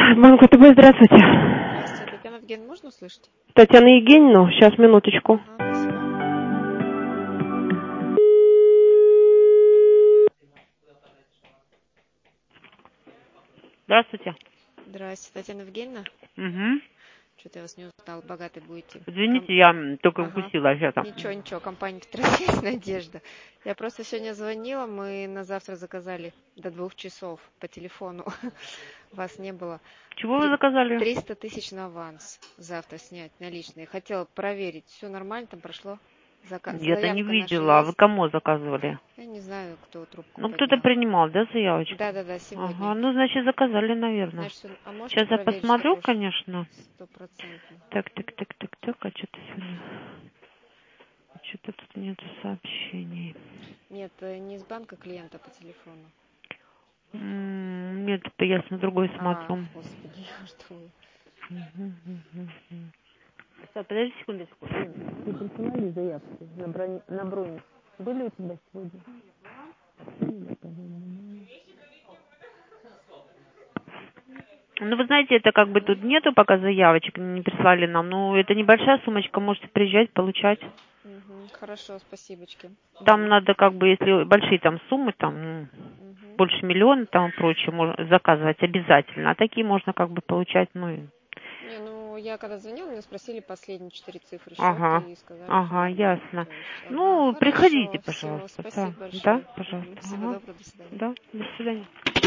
Банк ВТБ, здравствуйте. Здравствуйте, Татьяна Евгеньевна, можно услышать? Татьяна Евгеньевна, сейчас, минуточку. Спасибо. Здравствуйте. Здравствуйте, Татьяна Евгеньевна. Угу. Что-то я вас не узнала, богатой будете. Извините, я только Ага. укусила сейчас. Ничего, компания Петросвязь Надежда. Я просто сегодня звонила, мы на завтра заказали до 2 часов по телефону. Вас не было. Чего вы заказали? 300 тысяч на аванс завтра снять наличные. Хотела проверить, все нормально там прошло? Я-то не Заявка наша видела. А вы есть? кому заказывали? Я не знаю, кто трубку Ну, поднял. кто-то принимал, да, заявочку? Да, сегодня. Ага, ну, значит, заказали, наверное. Значит, а можете Сейчас я проверить, посмотрю, что конечно. 100%? Так, а что-то сегодня... Что-то тут нету сообщений. Нет, не из банка клиента по телефону. Нет, это я на другой смотрю. Господи, я что? Сейчас, подожди секундочку. Вы присылали заявку на бронь? Были у тебя сегодня? Ну, вы знаете, это как бы тут нету пока заявочек, не прислали нам. Ну, это небольшая сумочка, можете приезжать, получать. Хорошо, спасибочки. Там надо как бы, если большие там суммы, там больше миллиона там и прочее, можно заказывать обязательно. А такие можно как бы получать, Не, ну я когда звонила, меня спросили последние 4 цифры Ага, счета и сказали, что ясно. то есть, Ну, хорошо, приходите, все, пожалуйста. спасибо Да, большое. пожалуйста. Всего доброго, до свидания. Да, до свидания.